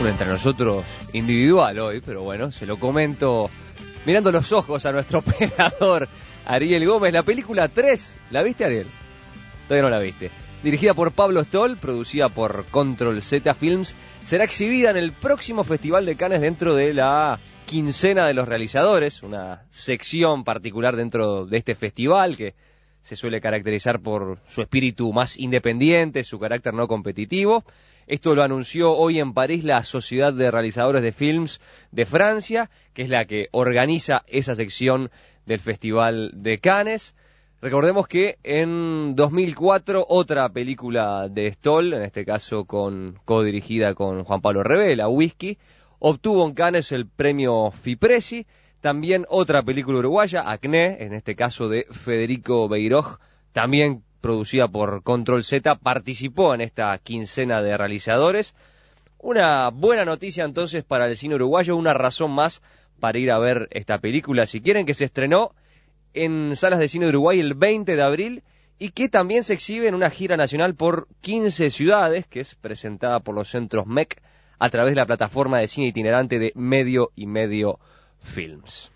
un entre nosotros individual hoy, pero bueno, se lo comento mirando los ojos a nuestro operador Ariel Gómez. La película 3, ¿la viste, Ariel? Todavía no la viste. Dirigida por Pablo Stoll, producida por Control Z Films, será exhibida en el próximo Festival de Cannes dentro de la quincena de los realizadores, una sección particular dentro de este festival que se suele caracterizar por su espíritu más independiente, su carácter no competitivo. Esto lo anunció hoy en París la Sociedad de Realizadores de Films de Francia, que es la que organiza esa sección del Festival de Cannes. Recordemos que en 2004 otra película de Stoll, en este caso codirigida con Juan Pablo Revela, Whisky, obtuvo en Cannes el premio Fipresci. También otra película uruguaya, Acné, en este caso de Federico Beiroj, también producida por Control Z, participó en esta quincena de realizadores. Una buena noticia entonces para el cine uruguayo, una razón más para ir a ver esta película, si quieren, que se estrenó en salas de cine de Uruguay el 20 de abril y que también se exhibe en una gira nacional por 15 ciudades, que es presentada por los centros MEC a través de la plataforma de cine itinerante de Medio y Medio Films.